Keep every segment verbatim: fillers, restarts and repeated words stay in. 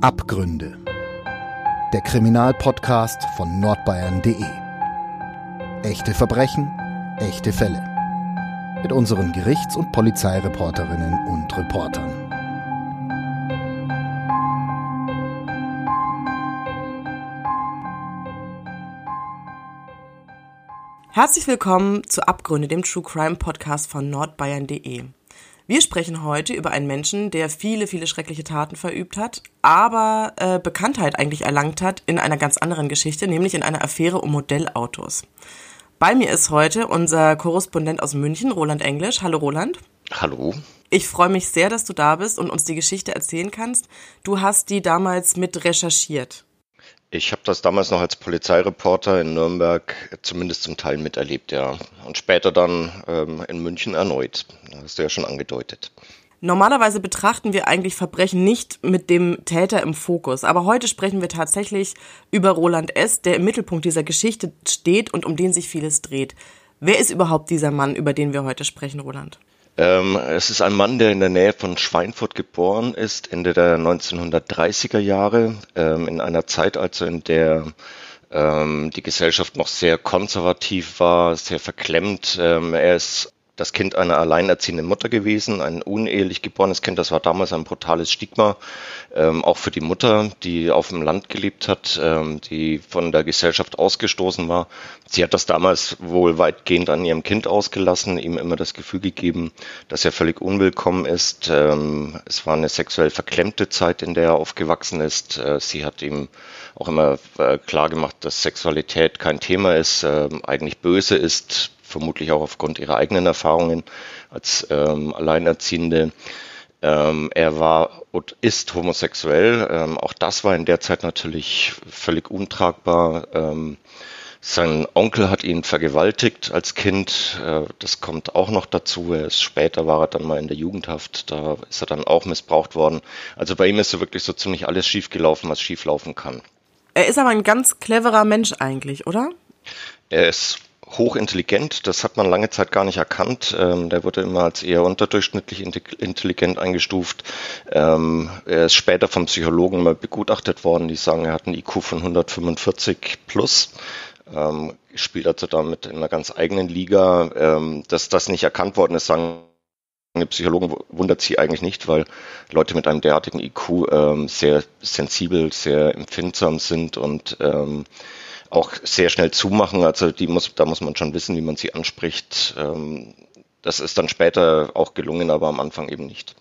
Abgründe. Der Kriminalpodcast von nordbayern punkt de. Echte Verbrechen, echte Fälle. Mit unseren Gerichts- und Polizeireporterinnen und Reportern. Herzlich willkommen zu Abgründe, dem True Crime Podcast von nordbayern punkt de. Wir sprechen heute über einen Menschen, der viele, viele schreckliche Taten verübt hat, aber äh, Bekanntheit eigentlich erlangt hat in einer ganz anderen Geschichte, nämlich in einer Affäre um Modellautos. Bei mir ist heute unser Korrespondent aus München, Roland Englisch. Hallo Roland. Hallo. Ich freue mich sehr, dass du da bist und uns die Geschichte erzählen kannst. Du hast die damals mit recherchiert. Ich habe das damals noch als Polizeireporter in Nürnberg zumindest zum Teil miterlebt, ja. Und später dann ähm, in München erneut. Das hast du ja schon angedeutet. Normalerweise betrachten wir eigentlich Verbrechen nicht mit dem Täter im Fokus. Aber heute sprechen wir tatsächlich über Roland S., der im Mittelpunkt dieser Geschichte steht und um den sich vieles dreht. Wer ist überhaupt dieser Mann, über den wir heute sprechen, Roland? Ähm, es ist ein Mann, der in der Nähe von Schweinfurt geboren ist, Ende der neunzehnhundertdreißiger Jahre, ähm, in einer Zeit also, in der ähm, die Gesellschaft noch sehr konservativ war, sehr verklemmt. Ähm, er ist das Kind einer alleinerziehenden Mutter gewesen, ein unehelich geborenes Kind. Das war damals ein brutales Stigma, ähm, auch für die Mutter, die auf dem Land gelebt hat, ähm, die von der Gesellschaft ausgestoßen war. Sie hat das damals wohl weitgehend an ihrem Kind ausgelassen, ihm immer das Gefühl gegeben, dass er völlig unwillkommen ist. Ähm, es war eine sexuell verklemmte Zeit, in der er aufgewachsen ist. Äh, sie hat ihm auch immer äh, klar gemacht, dass Sexualität kein Thema ist, äh, eigentlich böse ist, vermutlich auch aufgrund ihrer eigenen Erfahrungen als ähm, Alleinerziehende. Ähm, er war und ist homosexuell. Ähm, auch das war in der Zeit natürlich völlig untragbar. Ähm, sein Onkel hat ihn vergewaltigt als Kind. Äh, das kommt auch noch dazu. Er ist, später war er dann mal in der Jugendhaft. Da ist er dann auch missbraucht worden. Also bei ihm ist so wirklich so ziemlich alles schiefgelaufen, was schieflaufen kann. Er ist aber ein ganz cleverer Mensch eigentlich, oder? Er ist hochintelligent, das hat man lange Zeit gar nicht erkannt. Ähm, der wurde immer als eher unterdurchschnittlich intelligent eingestuft. Ähm, er ist später vom Psychologen mal begutachtet worden, die sagen, er hat einen I Q von hundertfünfundvierzig plus. Ähm, spielt also damit in einer ganz eigenen Liga. Ähm, dass das nicht erkannt worden ist, sagen die Psychologen, wundert sie eigentlich nicht, weil Leute mit einem derartigen I Q ähm, sehr sensibel, sehr empfindsam sind und ähm, auch sehr schnell zumachen, also die muss, da muss man schon wissen, wie man sie anspricht. Das ist dann später auch gelungen, aber am Anfang eben nicht.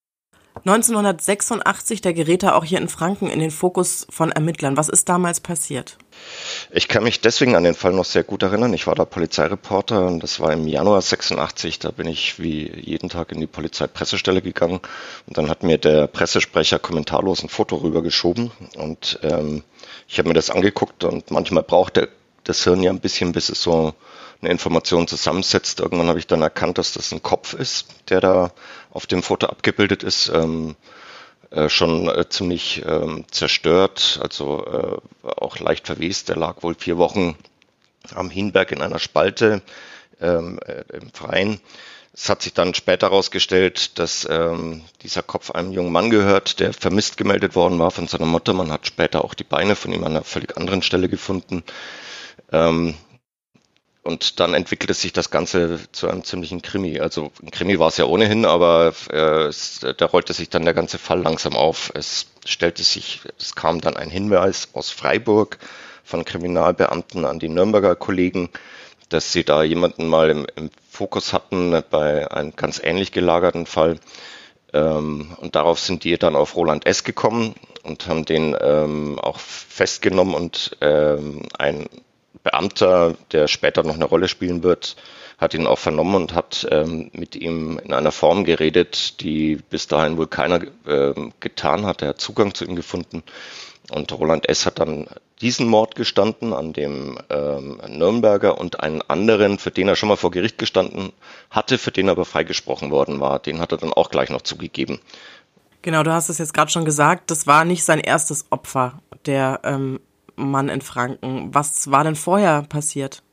neunzehnhundertsechsundachtzig, da gerät er auch hier in Franken in den Fokus von Ermittlern. Was ist damals passiert? Ich kann mich deswegen an den Fall noch sehr gut erinnern. Ich war da Polizeireporter und das war im Januar sechsundachtzig. Da bin ich wie jeden Tag in die Polizeipressestelle gegangen und dann hat mir der Pressesprecher kommentarlos ein Foto rübergeschoben und ähm, ich habe mir das angeguckt und manchmal braucht der, das Hirn ja ein bisschen, bis es so eine Information zusammensetzt. Irgendwann habe ich dann erkannt, dass das ein Kopf ist, der da auf dem Foto abgebildet ist. Ähm, äh, schon äh, ziemlich ähm, zerstört, also äh, auch leicht verwest. Der lag wohl vier Wochen am Hinberg in einer Spalte ähm, äh, im Freien. Es hat sich dann später herausgestellt, dass ähm, dieser Kopf einem jungen Mann gehört, der vermisst gemeldet worden war von seiner Mutter. Man hat später auch die Beine von ihm an einer völlig anderen Stelle gefunden. Ähm, und dann entwickelte sich das Ganze zu einem ziemlichen Krimi. Also ein Krimi war es ja ohnehin, aber äh, es, da rollte sich dann der ganze Fall langsam auf. Es stellte sich, es kam dann ein Hinweis aus Freiburg von Kriminalbeamten an die Nürnberger Kollegen, dass sie da jemanden mal im, im Fokus hatten bei einem ganz ähnlich gelagerten Fall. Ähm, und darauf sind die dann auf Roland S. gekommen und haben den ähm, auch festgenommen und ähm, ein Beamter, der später noch eine Rolle spielen wird, hat ihn auch vernommen und hat ähm, mit ihm in einer Form geredet, die bis dahin wohl keiner äh, getan hat. Er hat Zugang zu ihm gefunden. Und Roland S. hat dann diesen Mord gestanden an dem ähm, Nürnberger und einen anderen, für den er schon mal vor Gericht gestanden hatte, für den er aber freigesprochen worden war. Den hat er dann auch gleich noch zugegeben. Genau, du hast es jetzt gerade schon gesagt, das war nicht sein erstes Opfer, der ähm, Mann in Franken. Was war denn vorher passiert?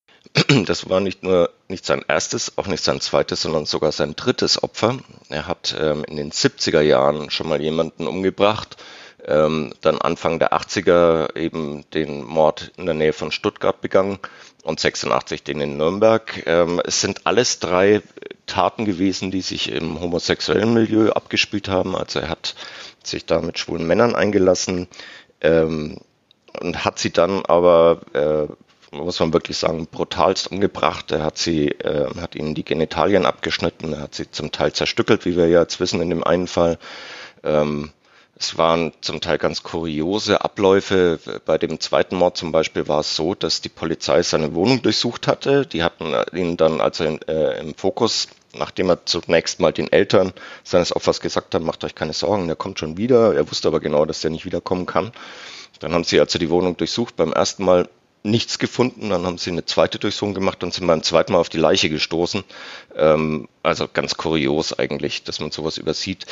Das war nicht nur nicht sein erstes, auch nicht sein zweites, sondern sogar sein drittes Opfer. Er hat ähm, in den siebziger Jahren schon mal jemanden umgebracht, ähm, dann Anfang der achtziger eben den Mord in der Nähe von Stuttgart begangen und sechsundachtzig den in Nürnberg. Ähm, es sind alles drei Taten gewesen, die sich im homosexuellen Milieu abgespielt haben. Also er hat sich da mit schwulen Männern eingelassen ähm, und hat sie dann aber, äh, muss man wirklich sagen, brutalst umgebracht. Er hat sie, äh, hat ihnen die Genitalien abgeschnitten, er hat sie zum Teil zerstückelt, wie wir ja jetzt wissen in dem einen Fall. Ähm, Es waren zum Teil ganz kuriose Abläufe. Bei dem zweiten Mord zum Beispiel war es so, dass die Polizei seine Wohnung durchsucht hatte. Die hatten ihn dann also in, äh, im Fokus, nachdem er zunächst mal den Eltern seines Opfers gesagt hat, macht euch keine Sorgen, der kommt schon wieder. Er wusste aber genau, dass der nicht wiederkommen kann. Dann haben sie also die Wohnung durchsucht, beim ersten Mal nichts gefunden. Dann haben sie eine zweite Durchsuchung gemacht und sind beim zweiten Mal auf die Leiche gestoßen. Ähm, also ganz kurios eigentlich, dass man sowas übersieht.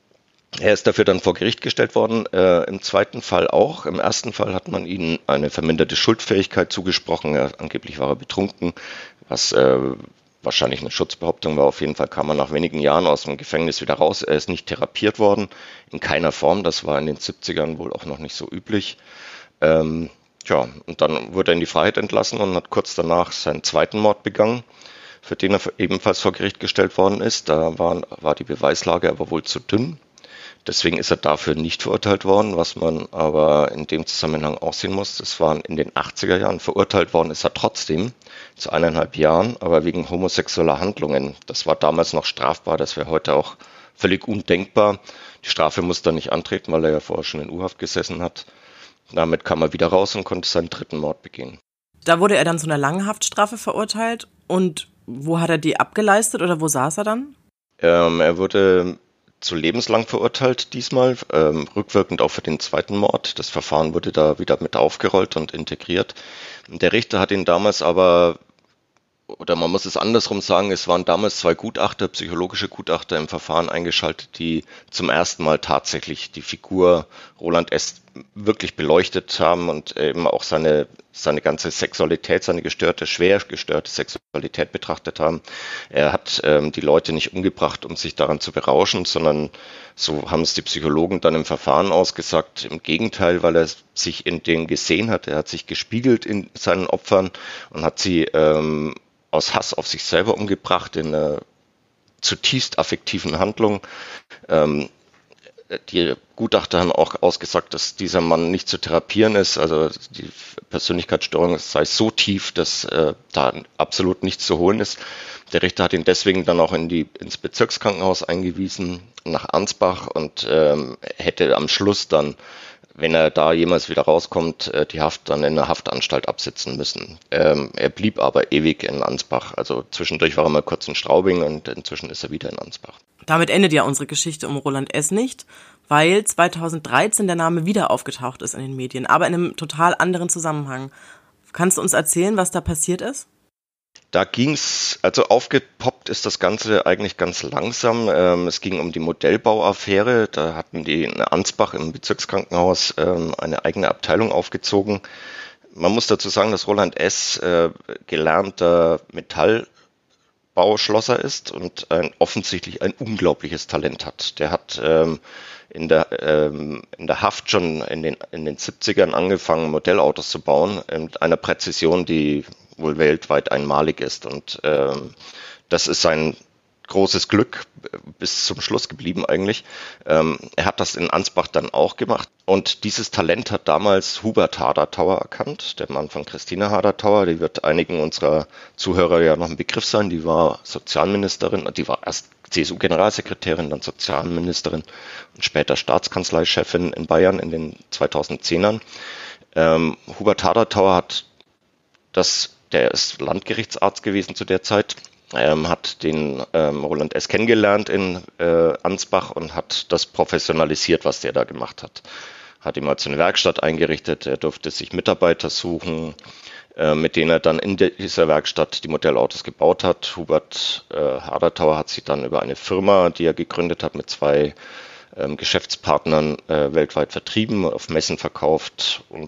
Er ist dafür dann vor Gericht gestellt worden, äh, im zweiten Fall auch. Im ersten Fall hat man ihm eine verminderte Schuldfähigkeit zugesprochen. Er, angeblich war er betrunken, was äh, wahrscheinlich eine Schutzbehauptung war. Auf jeden Fall kam er nach wenigen Jahren aus dem Gefängnis wieder raus. Er ist nicht therapiert worden, in keiner Form. Das war in den siebzigern wohl auch noch nicht so üblich. Ähm, tja, und dann wurde er in die Freiheit entlassen und hat kurz danach seinen zweiten Mord begangen, für den er ebenfalls vor Gericht gestellt worden ist. Da war, war die Beweislage aber wohl zu dünn. Deswegen ist er dafür nicht verurteilt worden, was man aber in dem Zusammenhang auch sehen muss. Das waren in den achtziger Jahren. Verurteilt worden ist er trotzdem zu eineinhalb Jahren, aber wegen homosexueller Handlungen. Das war damals noch strafbar, das wäre heute auch völlig undenkbar. Die Strafe musste er nicht antreten, weil er ja vorher schon in U-Haft gesessen hat. Damit kam er wieder raus und konnte seinen dritten Mord begehen. Da wurde er dann zu einer langen Haftstrafe verurteilt. Und wo hat er die abgeleistet oder wo saß er dann? Ähm, er wurde zu lebenslang verurteilt diesmal, ähm, rückwirkend auch für den zweiten Mord. Das Verfahren wurde da wieder mit aufgerollt und integriert. Der Richter hat ihn damals aber, oder man muss es andersrum sagen, es waren damals zwei Gutachter, psychologische Gutachter im Verfahren eingeschaltet, die zum ersten Mal tatsächlich die Figur Roland S. wirklich beleuchtet haben und eben auch seine, seine ganze Sexualität, seine gestörte, schwer gestörte Sexualität betrachtet haben. Er hat ähm, die Leute nicht umgebracht, um sich daran zu berauschen, sondern so haben es die Psychologen dann im Verfahren ausgesagt. Im Gegenteil, weil er sich in denen gesehen hat. Er hat sich gespiegelt in seinen Opfern und hat sie ähm, aus Hass auf sich selber umgebracht in einer zutiefst affektiven Handlung. Ähm, Die Gutachter haben auch ausgesagt, dass dieser Mann nicht zu therapieren ist. Also die Persönlichkeitsstörung sei so tief, dass äh, da absolut nichts zu holen ist. Der Richter hat ihn deswegen dann auch in die, ins Bezirkskrankenhaus eingewiesen, nach Ansbach, und ähm, hätte am Schluss dann, wenn er da jemals wieder rauskommt, äh, die Haft dann in einer Haftanstalt absitzen müssen. Ähm, er blieb aber ewig in Ansbach. Also zwischendurch war er mal kurz in Straubing und inzwischen ist er wieder in Ansbach. Damit endet ja unsere Geschichte um Roland S. nicht, weil zweitausenddreizehn der Name wieder aufgetaucht ist in den Medien, aber in einem total anderen Zusammenhang. Kannst du uns erzählen, was da passiert ist? Da ging's, also aufgepoppt ist das Ganze eigentlich ganz langsam. Ähm, es ging um die Modellbauaffäre. Da hatten die in Ansbach im Bezirkskrankenhaus ähm, eine eigene Abteilung aufgezogen. Man muss dazu sagen, dass Roland S. Äh, gelernter Metallbauschlosser ist und ein, offensichtlich ein unglaubliches Talent hat. Der hat ähm, in der ähm, in der Haft schon in den in den siebzigern angefangen, Modellautos zu bauen mit einer Präzision, die wohl weltweit einmalig ist, und ähm, das ist sein großes Glück bis zum Schluss geblieben eigentlich. Ähm, er hat das in Ansbach dann auch gemacht, und dieses Talent hat damals Hubert Haderthauer erkannt, der Mann von Christine Haderthauer. Die wird einigen unserer Zuhörer ja noch ein Begriff sein. Die war Sozialministerin, die war erst C S U-Generalsekretärin, dann Sozialministerin und später Staatskanzleichefin in Bayern in den zweitausendzehnern. Ähm, Hubert Haderthauer hat das, der ist Landgerichtsarzt gewesen zu der Zeit, ähm, hat den ähm, Roland S. kennengelernt in äh, Ansbach und hat das professionalisiert, was der da gemacht hat. Hat ihm also eine Werkstatt eingerichtet, er durfte sich Mitarbeiter suchen, äh, mit denen er dann in de- dieser Werkstatt die Modellautos gebaut hat. Hubert äh, Haderthauer hat sich dann über eine Firma, die er gegründet hat, mit zwei ähm, Geschäftspartnern äh, weltweit vertrieben, auf Messen verkauft und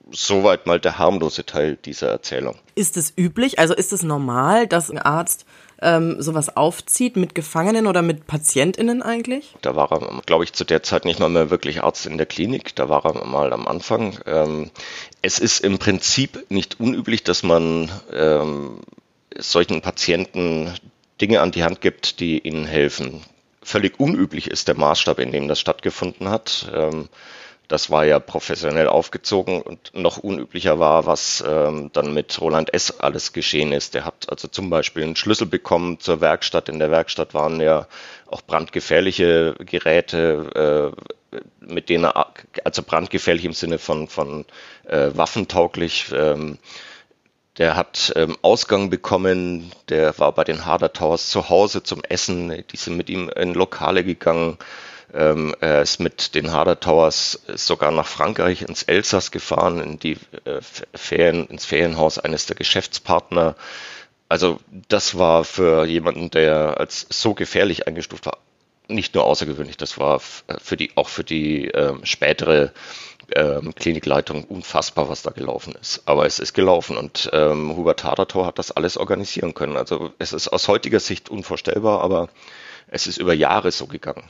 soweit mal der harmlose Teil dieser Erzählung. Ist es üblich, also ist es normal, dass ein Arzt ähm, sowas aufzieht mit Gefangenen oder mit PatientInnen eigentlich? Da war er, glaube ich, zu der Zeit nicht mal mehr wirklich Arzt in der Klinik. Da war er mal am Anfang. Ähm, es ist im Prinzip nicht unüblich, dass man ähm, solchen Patienten Dinge an die Hand gibt, die ihnen helfen. Völlig unüblich ist der Maßstab, in dem das stattgefunden hat. Ähm, Das war ja professionell aufgezogen und noch unüblicher war, was ähm, dann mit Roland S. alles geschehen ist. Der hat also zum Beispiel einen Schlüssel bekommen zur Werkstatt. In der Werkstatt waren ja auch brandgefährliche Geräte, äh, mit denen er, also brandgefährlich im Sinne von, von äh, waffentauglich. Ähm, der hat ähm, Ausgang bekommen, der war bei den Harder Towers zu Hause zum Essen. Die sind mit ihm in Lokale gegangen. Ähm, er ist mit den Harder Towers sogar nach Frankreich ins Elsass gefahren, in die äh, Ferien, ins Ferienhaus eines der Geschäftspartner. Also das war für jemanden, der als so gefährlich eingestuft war, nicht nur außergewöhnlich, das war für die, auch für die ähm, spätere ähm, Klinikleitung unfassbar, was da gelaufen ist. Aber es ist gelaufen und ähm, Hubert Haderthor hat das alles organisieren können. Also es ist aus heutiger Sicht unvorstellbar, aber es ist über Jahre so gegangen.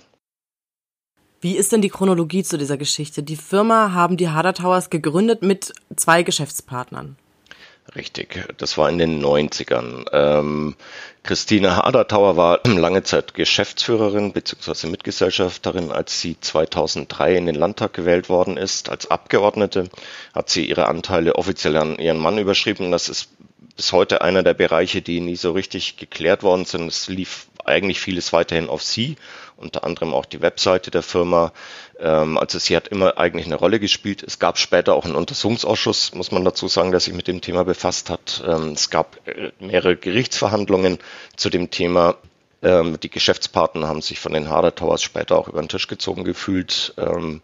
Wie ist denn die Chronologie zu dieser Geschichte? Die Firma haben die Harder Towers gegründet mit zwei Geschäftspartnern. Richtig, das war in den neunzigern. Ähm, Christine Haderthauer war lange Zeit Geschäftsführerin bzw. Mitgesellschafterin. Als sie zweitausenddrei in den Landtag gewählt worden ist als Abgeordnete, hat sie ihre Anteile offiziell an ihren Mann überschrieben. Das ist bis heute einer der Bereiche, die nie so richtig geklärt worden sind. Es lief eigentlich vieles weiterhin auf sie, unter anderem auch die Webseite der Firma. Also sie hat immer eigentlich eine Rolle gespielt. Es gab später auch einen Untersuchungsausschuss, muss man dazu sagen, der sich mit dem Thema befasst hat. Es gab mehrere Gerichtsverhandlungen zu dem Thema. Die Geschäftspartner haben sich von den Harder Towers später auch über den Tisch gezogen gefühlt.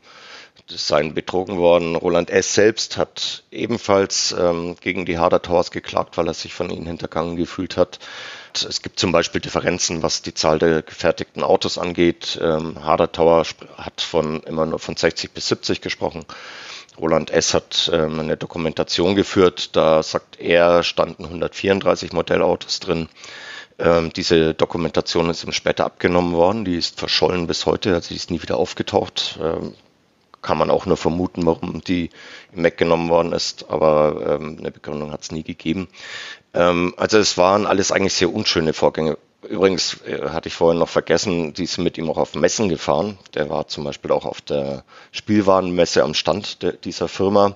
Es seien betrogen worden. Roland S. selbst hat ebenfalls ähm, gegen die Harder Towers geklagt, weil er sich von ihnen hintergangen gefühlt hat. Es gibt zum Beispiel Differenzen, was die Zahl der gefertigten Autos angeht. Ähm, Harder Tower hat von immer nur von sechzig bis siebzig gesprochen. Roland S. hat ähm, eine Dokumentation geführt. Da sagt er, standen hundertvierunddreißig Modellautos drin. Ähm, diese Dokumentation ist ihm später abgenommen worden. Die ist verschollen bis heute. Also die ist nie wieder aufgetaucht. Ähm, Kann man auch nur vermuten, warum die weggenommen worden ist, aber ähm, eine Begründung hat es nie gegeben. Ähm, also es waren alles eigentlich sehr unschöne Vorgänge. Übrigens äh, hatte ich vorhin noch vergessen, die sind mit ihm auch auf Messen gefahren. Der war zum Beispiel auch auf der Spielwarenmesse am Stand de, dieser Firma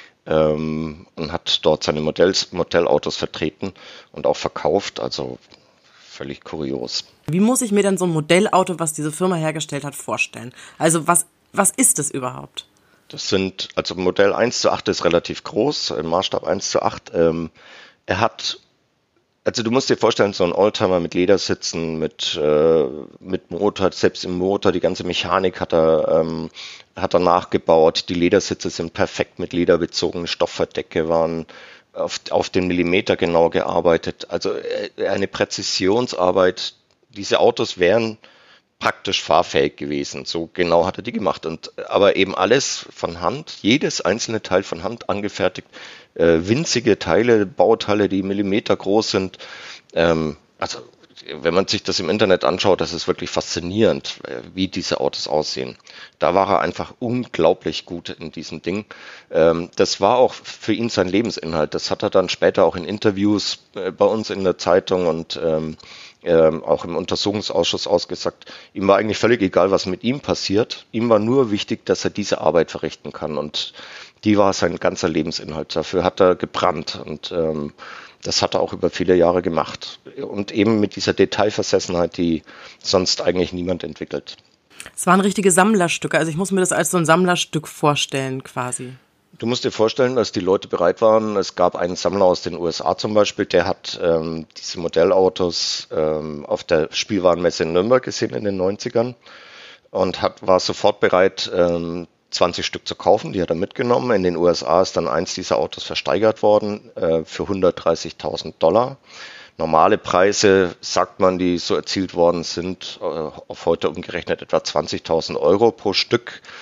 ähm, und hat dort seine Modells, Modellautos vertreten und auch verkauft. Also völlig kurios. Wie muss ich mir denn so ein Modellauto, was diese Firma hergestellt hat, vorstellen? Also was Was ist das überhaupt? Das sind, also Modell eins zu acht ist relativ groß, im Maßstab eins zu acht. Ähm, er hat, also du musst dir vorstellen, so ein Oldtimer mit Ledersitzen, mit, äh, mit Motor, selbst im Motor, die ganze Mechanik hat er, ähm, hat er nachgebaut. Die Ledersitze sind perfekt mit Leder bezogen, Stoffverdecke waren auf, auf den Millimeter genau gearbeitet. Also äh, eine Präzisionsarbeit. Diese Autos wären praktisch fahrfähig gewesen. So genau hat er die gemacht. Und aber eben alles von Hand, jedes einzelne Teil von Hand angefertigt, äh, winzige Teile, Bauteile, die Millimeter groß sind. Ähm, also wenn man sich das im Internet anschaut, das ist wirklich faszinierend, äh, wie diese Autos aussehen. Da war er einfach unglaublich gut in diesem Ding. Ähm, das war auch für ihn sein Lebensinhalt. Das hat er dann später auch in Interviews äh, bei uns in der Zeitung und ähm, Ähm, auch im Untersuchungsausschuss ausgesagt, ihm war eigentlich völlig egal, was mit ihm passiert. Ihm war nur wichtig, dass er diese Arbeit verrichten kann und die war sein ganzer Lebensinhalt. Dafür hat er gebrannt und ähm, das hat er auch über viele Jahre gemacht. Und eben mit dieser Detailversessenheit, die sonst eigentlich niemand entwickelt. Es waren richtige Sammlerstücke, also ich muss mir das als so ein Sammlerstück vorstellen quasi. Du musst dir vorstellen, dass die Leute bereit waren. Es gab einen Sammler aus den U S A zum Beispiel, der hat ähm, diese Modellautos ähm, auf der Spielwarenmesse in Nürnberg gesehen in den neunzigern und hat, war sofort bereit, ähm, zwanzig Stück zu kaufen. Die hat er mitgenommen. In den U S A ist dann eins dieser Autos versteigert worden äh, für hundertdreißigtausend Dollar. Normale Preise, sagt man, die so erzielt worden sind, äh, auf heute umgerechnet etwa zwanzigtausend Euro pro Stück.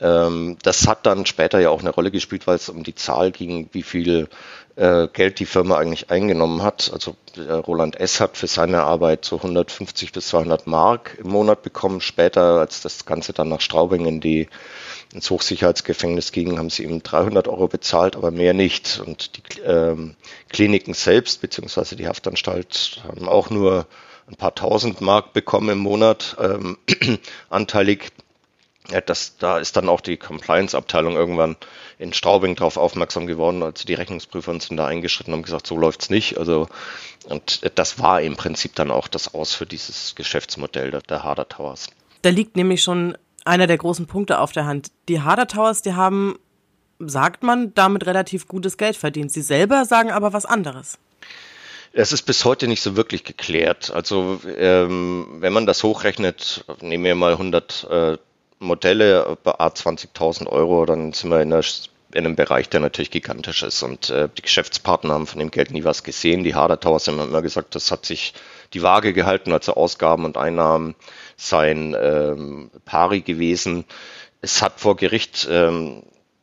Ähm, das hat dann später ja auch eine Rolle gespielt, weil es um die Zahl ging, wie viel äh, Geld die Firma eigentlich eingenommen hat. Also äh, Roland S. hat für seine Arbeit so hundertfünfzig bis zweihundert Mark im Monat bekommen. Später, als das Ganze dann nach Straubing in die, ins Hochsicherheitsgefängnis ging, haben sie ihm dreihundert Euro bezahlt, aber mehr nicht. Und die ähm, Kliniken selbst, beziehungsweise die Haftanstalt, haben auch nur ein paar tausend Mark bekommen im Monat, ähm, anteilig. Ja, das, da ist dann auch die Compliance-Abteilung irgendwann in Straubing drauf aufmerksam geworden, als die Rechnungsprüfer sind da eingeschritten und haben gesagt, so läuft's nicht. Also, und das war im Prinzip dann auch das Aus für dieses Geschäftsmodell der, der Harder Towers. Da liegt nämlich schon einer der großen Punkte auf der Hand. Die Harder Towers, die haben, sagt man, damit relativ gutes Geld verdient. Sie selber sagen aber was anderes. Es ist bis heute nicht so wirklich geklärt. Also ähm, wenn man das hochrechnet, nehmen wir mal hundert äh, Modelle bei zwanzigtausend Euro, dann sind wir in, der, in einem Bereich, der natürlich gigantisch ist. Und äh, die Geschäftspartner haben von dem Geld nie was gesehen. Die Harder Towers haben immer gesagt, das hat sich die Waage gehalten, also Ausgaben und Einnahmen seien ähm, pari gewesen. Es hat vor Gericht ähm,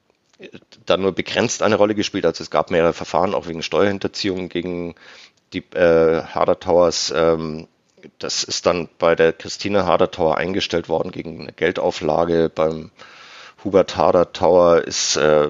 da nur begrenzt eine Rolle gespielt. Also es gab mehrere Verfahren, auch wegen Steuerhinterziehung gegen die äh, Harder Towers. Ähm, Das ist dann bei der Christine Harder Tower eingestellt worden gegen eine Geldauflage. Beim Hubert Harder Tower ist, äh,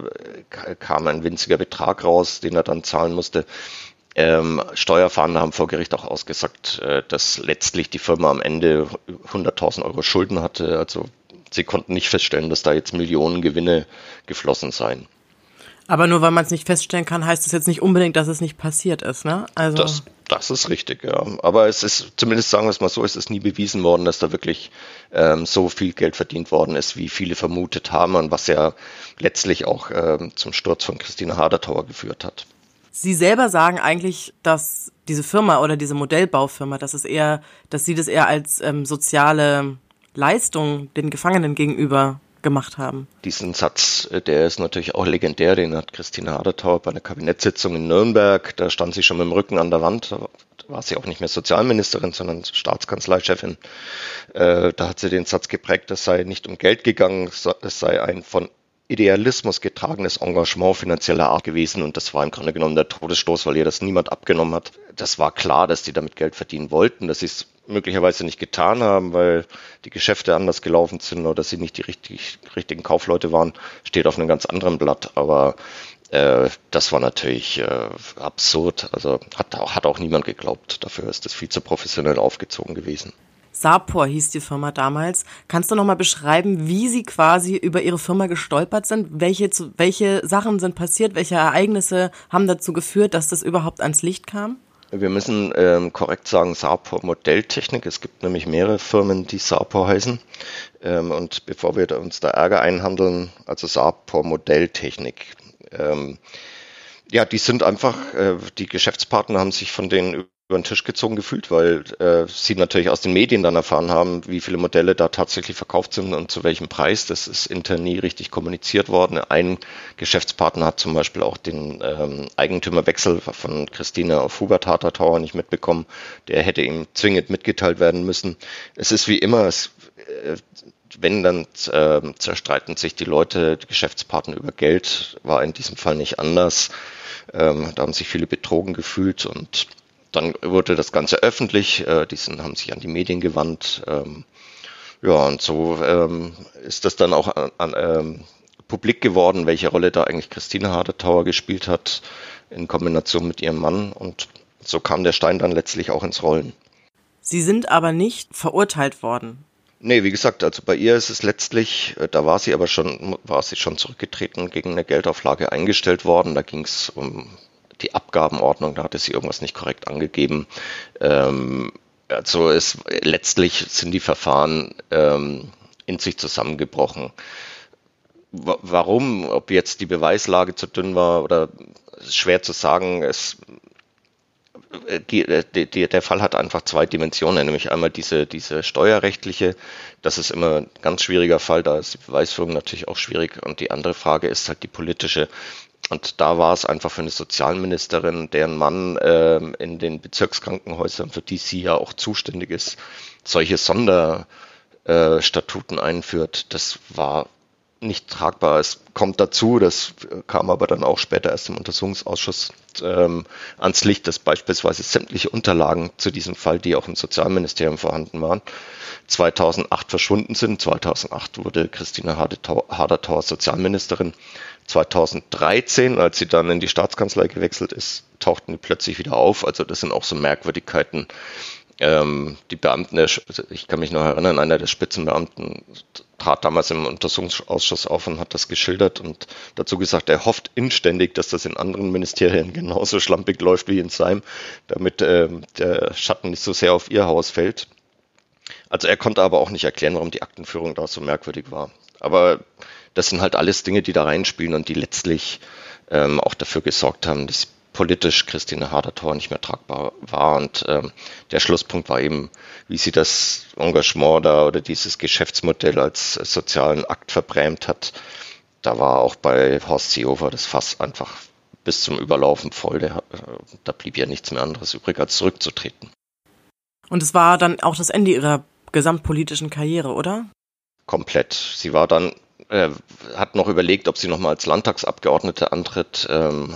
kam ein winziger Betrag raus, den er dann zahlen musste. Ähm, Steuerfahnder haben vor Gericht auch ausgesagt, äh, dass letztlich die Firma am Ende hunderttausend Euro Schulden hatte. Also sie konnten nicht feststellen, dass da jetzt Millionen Gewinne geflossen seien. Aber nur weil man es nicht feststellen kann, heißt es jetzt nicht unbedingt, dass es nicht passiert ist, ne? Also das, das ist richtig, ja. Aber es ist, zumindest sagen wir es mal so, es ist nie bewiesen worden, dass da wirklich ähm, so viel Geld verdient worden ist, wie viele vermutet haben und was ja letztlich auch ähm, zum Sturz von Christine Harder Tower geführt hat. Sie selber sagen eigentlich, dass diese Firma oder diese Modellbaufirma, dass es eher, dass Sie das eher als ähm, soziale Leistung den Gefangenen gegenüber gemacht haben. Diesen Satz, der ist natürlich auch legendär, den hat Christine Harder Tower bei einer Kabinettssitzung in Nürnberg, da stand sie schon mit dem Rücken an der Wand, da war sie auch nicht mehr Sozialministerin, sondern Staatskanzleichefin. Äh, da hat sie den Satz geprägt, es sei nicht um Geld gegangen, es sei ein von Idealismus getragenes Engagement finanzieller Art gewesen und das war im Grunde genommen der Todesstoß, weil ihr das niemand abgenommen hat. Das war klar, dass die damit Geld verdienen wollten, dass sie es möglicherweise nicht getan haben, weil die Geschäfte anders gelaufen sind oder sie nicht die richtig, richtigen Kaufleute waren, steht auf einem ganz anderen Blatt. Aber äh, das war natürlich äh, absurd. Also hat, hat auch niemand geglaubt. Dafür ist das viel zu professionell aufgezogen gewesen. Sapor hieß die Firma damals. Kannst du nochmal beschreiben, wie Sie quasi über Ihre Firma gestolpert sind? Welche, welche Sachen sind passiert? Welche Ereignisse haben dazu geführt, dass das überhaupt ans Licht kam? Wir müssen ähm, korrekt sagen, Sapor Modelltechnik. Es gibt nämlich mehrere Firmen, die Sapor heißen. Ähm, und bevor wir da uns da Ärger einhandeln, also Sapor Modelltechnik. Ähm, ja, die sind einfach, äh, die Geschäftspartner haben sich von denen über den Tisch gezogen gefühlt, weil äh, sie natürlich aus den Medien dann erfahren haben, wie viele Modelle da tatsächlich verkauft sind und zu welchem Preis. Das ist intern nie richtig kommuniziert worden. Ein Geschäftspartner hat zum Beispiel auch den ähm, Eigentümerwechsel von Christine auf Hubert Harder Tower nicht mitbekommen. Der hätte ihm zwingend mitgeteilt werden müssen. Es ist wie immer, es, äh, wenn dann äh, zerstreiten sich die Leute, die Geschäftspartner über Geld, war in diesem Fall nicht anders. Ähm, da haben sich viele betrogen gefühlt und dann wurde das Ganze öffentlich, äh, die sind, haben sich an die Medien gewandt. Ähm, ja, und so ähm, ist das dann auch an, an, ähm, publik geworden, welche Rolle da eigentlich Christine Harder Tower gespielt hat in Kombination mit ihrem Mann. Und so kam der Stein dann letztlich auch ins Rollen. Sie sind aber nicht verurteilt worden. Nee, wie gesagt, also bei ihr ist es letztlich, da war sie aber schon, war sie schon zurückgetreten, gegen eine Geldauflage eingestellt worden. Da ging es um die Abgabenordnung, da hatte sie irgendwas nicht korrekt angegeben. Ähm, also es letztlich sind die Verfahren ähm, in sich zusammengebrochen. W- warum, ob jetzt die Beweislage zu dünn war oder ist schwer zu sagen. Es, die, die, der Fall hat einfach zwei Dimensionen, nämlich einmal diese, diese steuerrechtliche, das ist immer ein ganz schwieriger Fall, da ist die Beweisführung natürlich auch schwierig und die andere Frage ist halt die politische. Und da war es einfach für eine Sozialministerin, deren Mann ähm, in den Bezirkskrankenhäusern, für die sie ja auch zuständig ist, solche Sonderstatuten äh, einführt. Das war nicht tragbar. Es kommt dazu, das kam aber dann auch später erst im Untersuchungsausschuss ähm, ans Licht, dass beispielsweise sämtliche Unterlagen zu diesem Fall, die auch im Sozialministerium vorhanden waren, zweitausendacht verschwunden sind. zweitausendacht wurde Christine Haderthauer Sozialministerin. zweitausenddreizehn, als sie dann in die Staatskanzlei gewechselt ist, tauchten die plötzlich wieder auf. Also das sind auch so Merkwürdigkeiten. Ähm, die Beamten, ich kann mich noch erinnern, einer der Spitzenbeamten trat damals im Untersuchungsausschuss auf und hat das geschildert und dazu gesagt, er hofft inständig, dass das in anderen Ministerien genauso schlampig läuft wie in seinem, damit ähm, der Schatten nicht so sehr auf ihr Haus fällt. Also er konnte aber auch nicht erklären, warum die Aktenführung da so merkwürdig war. Aber das sind halt alles Dinge, die da reinspielen und die letztlich ähm, auch dafür gesorgt haben, dass politisch Christine Haderthauer nicht mehr tragbar war. Und ähm, der Schlusspunkt war eben, wie sie das Engagement da oder dieses Geschäftsmodell als sozialen Akt verbrämt hat. Da war auch bei Horst Seehofer das Fass einfach bis zum Überlaufen voll. Der, da blieb ja nichts mehr anderes übrig, als zurückzutreten. Und es war dann auch das Ende ihrer gesamtpolitischen Karriere, oder? Komplett. Sie war dann, äh, hat noch überlegt, ob sie nochmal als Landtagsabgeordnete antritt. Ähm,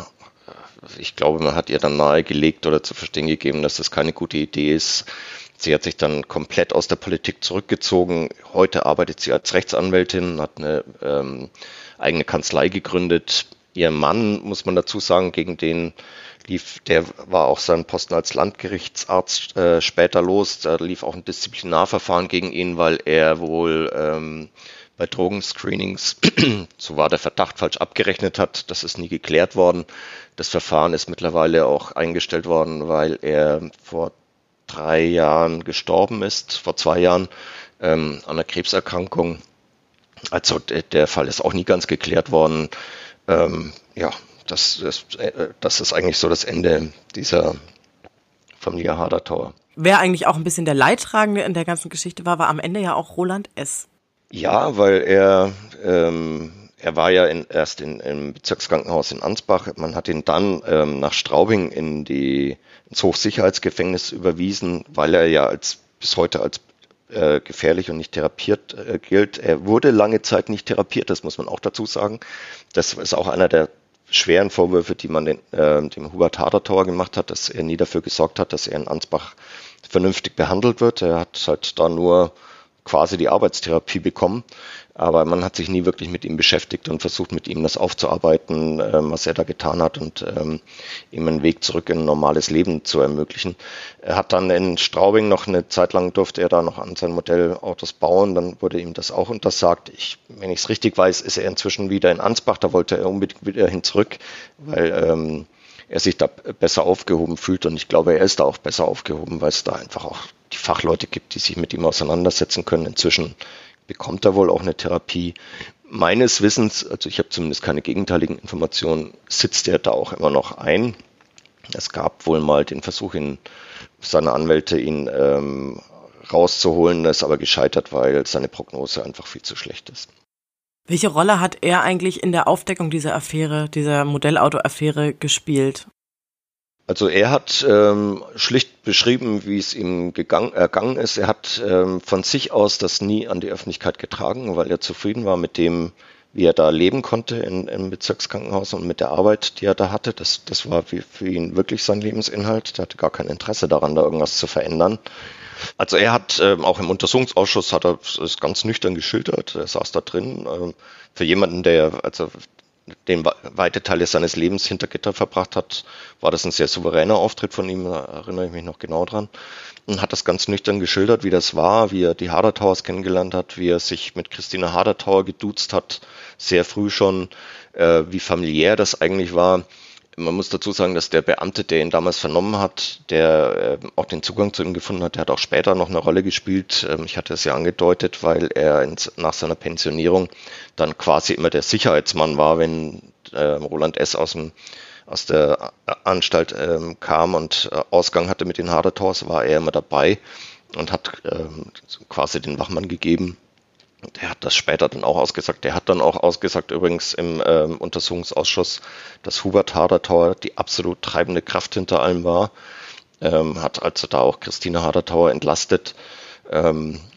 ich glaube, man hat ihr dann nahegelegt oder zu verstehen gegeben, dass das keine gute Idee ist. Sie hat sich dann komplett aus der Politik zurückgezogen. Heute arbeitet sie als Rechtsanwältin, hat eine ähm, eigene Kanzlei gegründet. Ihr Mann, muss man dazu sagen, gegen den lief, der war auch sein Posten als Landgerichtsarzt äh, später los. Da lief auch ein Disziplinarverfahren gegen ihn, weil er wohl ähm, bei Drogenscreenings, so war der Verdacht, falsch abgerechnet hat. Das ist nie geklärt worden. Das Verfahren ist mittlerweile auch eingestellt worden, weil er vor drei Jahren gestorben ist, vor zwei Jahren ähm, an einer Krebserkrankung. Also der, der Fall ist auch nie ganz geklärt worden. Ähm, ja, das, das, das ist eigentlich so das Ende dieser Familie Haderthauer. Wer eigentlich auch ein bisschen der Leidtragende in der ganzen Geschichte war, war am Ende ja auch Roland S. Ja, weil er, ähm, er war ja in, erst in, im Bezirkskrankenhaus in Ansbach. Man hat ihn dann ähm, nach Straubing in die, ins Hochsicherheitsgefängnis überwiesen, weil er ja als, bis heute als äh, gefährlich und nicht therapiert äh, gilt. Er wurde lange Zeit nicht therapiert, das muss man auch dazu sagen. Das ist auch einer der schweren Vorwürfe, die man den, äh, dem Hubert Haderthauer gemacht hat, dass er nie dafür gesorgt hat, dass er in Ansbach vernünftig behandelt wird. Er hat halt da nur quasi die Arbeitstherapie bekommen, aber man hat sich nie wirklich mit ihm beschäftigt und versucht, mit ihm das aufzuarbeiten, ähm, was er da getan hat und ähm, ihm einen Weg zurück in ein normales Leben zu ermöglichen. Er hat dann in Straubing noch eine Zeit lang, durfte er da noch an seinen Modellautos bauen, dann wurde ihm das auch untersagt. Ich, wenn ich es richtig weiß, ist er inzwischen wieder in Ansbach, da wollte er unbedingt wieder hin zurück, weil ähm, er sich da besser aufgehoben fühlt und ich glaube, er ist da auch besser aufgehoben, weil es da einfach auch die Fachleute gibt, die sich mit ihm auseinandersetzen können. Inzwischen bekommt er wohl auch eine Therapie. Meines Wissens, also ich habe zumindest keine gegenteiligen Informationen, sitzt er da auch immer noch ein. Es gab wohl mal den Versuch, ihn, seine Anwälte ihn ähm, rauszuholen, das ist aber gescheitert, weil seine Prognose einfach viel zu schlecht ist. Welche Rolle hat er eigentlich in der Aufdeckung dieser Affäre, dieser Modellauto-Affäre gespielt? Also er hat ähm, schlicht beschrieben, wie es ihm gegangen, ergangen ist. Er hat ähm, von sich aus das nie an die Öffentlichkeit getragen, weil er zufrieden war mit dem, wie er da leben konnte in, im Bezirkskrankenhaus und mit der Arbeit, die er da hatte. Das, das war für, für ihn wirklich sein Lebensinhalt. Er hatte gar kein Interesse daran, da irgendwas zu verändern. Also er hat ähm, auch im Untersuchungsausschuss hat er es ganz nüchtern geschildert. Er saß da drin. Ähm, für jemanden, der also den weite Teile seines Lebens hinter Gitter verbracht hat, war das ein sehr souveräner Auftritt von ihm, da erinnere ich mich noch genau dran. Und hat das ganz nüchtern geschildert, wie das war, wie er die Haderthauers kennengelernt hat, wie er sich mit Christine Haderthauer geduzt hat, sehr früh schon, äh, wie familiär das eigentlich war. Man muss dazu sagen, dass der Beamte, der ihn damals vernommen hat, der äh, auch den Zugang zu ihm gefunden hat, der hat auch später noch eine Rolle gespielt. Ähm, ich hatte es ja angedeutet, weil er ins, nach seiner Pensionierung dann quasi immer der Sicherheitsmann war, wenn äh, Roland S. aus, dem, aus der Anstalt ähm, kam und äh, Ausgang hatte mit den Haderthauers, war er immer dabei und hat ähm, quasi den Wachmann gegeben. Der hat das später dann auch ausgesagt. Der hat dann auch ausgesagt, übrigens im ähm, Untersuchungsausschuss, dass Hubert Haderthauer die absolut treibende Kraft hinter allem war. Ähm, hat also da auch Christine Haderthauer entlastet. Ähm,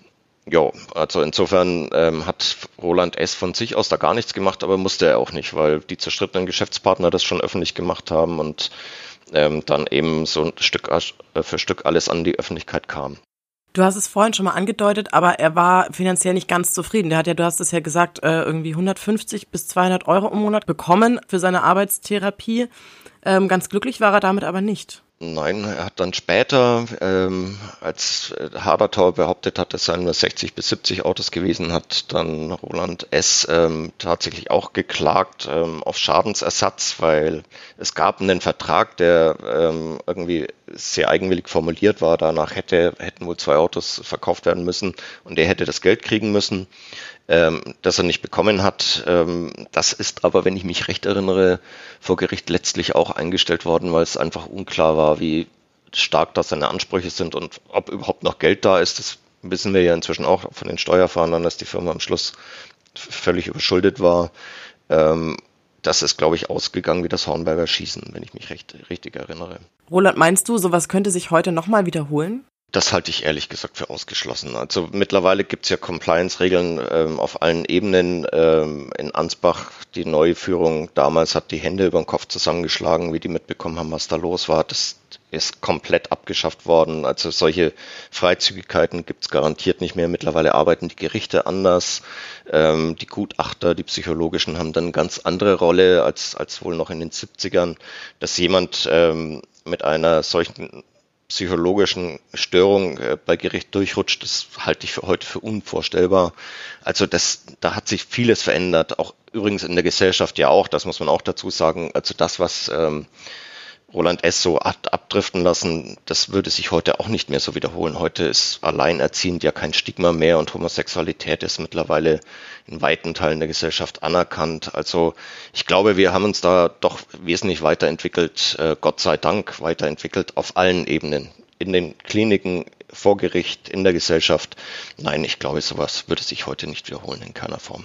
Ja, also insofern ähm, hat Roland S. von sich aus da gar nichts gemacht, aber musste er auch nicht, weil die zerstrittenen Geschäftspartner das schon öffentlich gemacht haben und ähm, dann eben so Stück für Stück alles an die Öffentlichkeit kam. Du hast es vorhin schon mal angedeutet, aber er war finanziell nicht ganz zufrieden. Der hat ja, du hast es ja gesagt, irgendwie hundertfünfzig bis zweihundert Euro im Monat bekommen für seine Arbeitstherapie. Ganz glücklich war er damit aber nicht. Nein, er hat dann später, ähm, als Haberthauer behauptet hat, es seien nur sechzig bis siebzig Autos gewesen, hat dann Roland S. Ähm, tatsächlich auch geklagt ähm, auf Schadensersatz, weil es gab einen Vertrag, der ähm, irgendwie sehr eigenwillig formuliert war. Danach hätte, hätten wohl zwei Autos verkauft werden müssen und er hätte das Geld kriegen müssen, ähm, das er nicht bekommen hat. Ähm, das ist aber, wenn ich mich recht erinnere, vor Gericht letztlich auch eingestellt worden, weil es einfach unklar war, wie stark da seine Ansprüche sind und ob überhaupt noch Geld da ist. Das wissen wir ja inzwischen auch von den Steuerfahndern, dass die Firma am Schluss völlig überschuldet war. Ähm, das ist, glaube ich, ausgegangen wie das Hornberger Schießen, wenn ich mich recht, richtig erinnere. Roland, meinst du, sowas könnte sich heute nochmal wiederholen? Das halte ich ehrlich gesagt für ausgeschlossen. Also mittlerweile gibt es ja Compliance-Regeln ähm, auf allen Ebenen. Ähm, in Ansbach, die neue Führung damals hat die Hände über den Kopf zusammengeschlagen, wie die mitbekommen haben, was da los war. Das ist komplett abgeschafft worden. Also solche Freizügigkeiten gibt es garantiert nicht mehr. Mittlerweile arbeiten die Gerichte anders. Ähm, die Gutachter, die psychologischen, haben dann eine ganz andere Rolle als, als wohl noch in den siebzigern. Dass jemand ähm, mit einer solchen psychologischen Störung äh, bei Gericht durchrutscht, das halte ich für heute für unvorstellbar. Also das, da hat sich vieles verändert, auch übrigens in der Gesellschaft ja auch, das muss man auch dazu sagen. Also das, was ähm, Roland S. so hat abdriften lassen, das würde sich heute auch nicht mehr so wiederholen. Heute ist alleinerziehend ja kein Stigma mehr und Homosexualität ist mittlerweile in weiten Teilen der Gesellschaft anerkannt. Also ich glaube, wir haben uns da doch wesentlich weiterentwickelt, äh, Gott sei Dank weiterentwickelt auf allen Ebenen. In den Kliniken, vor Gericht, in der Gesellschaft. Nein, ich glaube, sowas würde sich heute nicht wiederholen, in keiner Form.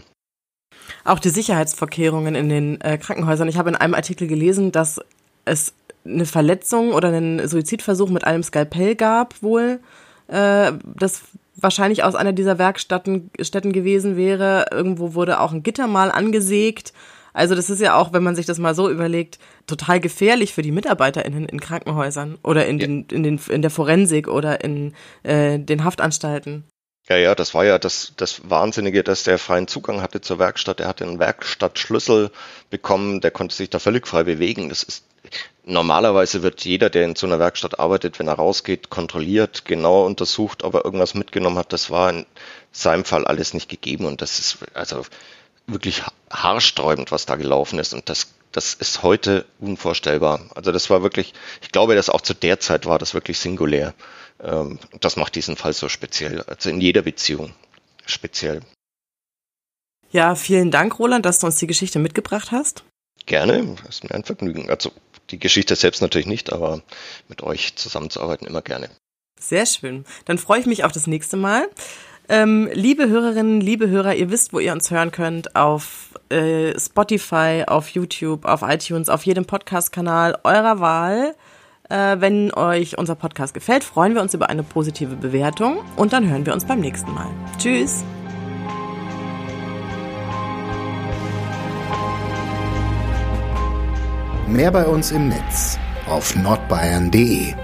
Auch die Sicherheitsvorkehrungen in den äh, Krankenhäusern. Ich habe in einem Artikel gelesen, dass es eine Verletzung oder einen Suizidversuch mit einem Skalpell gab wohl, äh, das wahrscheinlich aus einer dieser Werkstätten Städten gewesen wäre. Irgendwo wurde auch ein Gitter mal angesägt. Also das ist ja auch, wenn man sich das mal so überlegt, total gefährlich für die MitarbeiterInnen in Krankenhäusern oder in, den, in, den, in der Forensik oder in äh, den Haftanstalten. Ja, ja, das war ja das, das Wahnsinnige, dass der freien Zugang hatte zur Werkstatt. Er hatte einen Werkstattschlüssel bekommen, der konnte sich da völlig frei bewegen. Das ist normalerweise wird jeder, der in so einer Werkstatt arbeitet, wenn er rausgeht, kontrolliert, genau untersucht, ob er irgendwas mitgenommen hat. Das war in seinem Fall alles nicht gegeben und das ist also wirklich haarsträubend, was da gelaufen ist und das, das ist heute unvorstellbar. Also das war wirklich, ich glaube, dass auch zu der Zeit war das wirklich singulär. Das macht diesen Fall so speziell, also in jeder Beziehung speziell. Ja, vielen Dank, Roland, dass du uns die Geschichte mitgebracht hast. Gerne, das ist mir ein Vergnügen. Also die Geschichte selbst natürlich nicht, aber mit euch zusammenzuarbeiten immer gerne. Sehr schön. Dann freue ich mich auf das nächste Mal. Ähm, liebe Hörerinnen, liebe Hörer, ihr wisst, wo ihr uns hören könnt, auf äh, Spotify, auf YouTube, auf iTunes, auf jedem Podcast-Kanal eurer Wahl. Äh, wenn euch unser Podcast gefällt, freuen wir uns über eine positive Bewertung und dann hören wir uns beim nächsten Mal. Tschüss! Mehr bei uns im Netz auf nordbayern punkt de.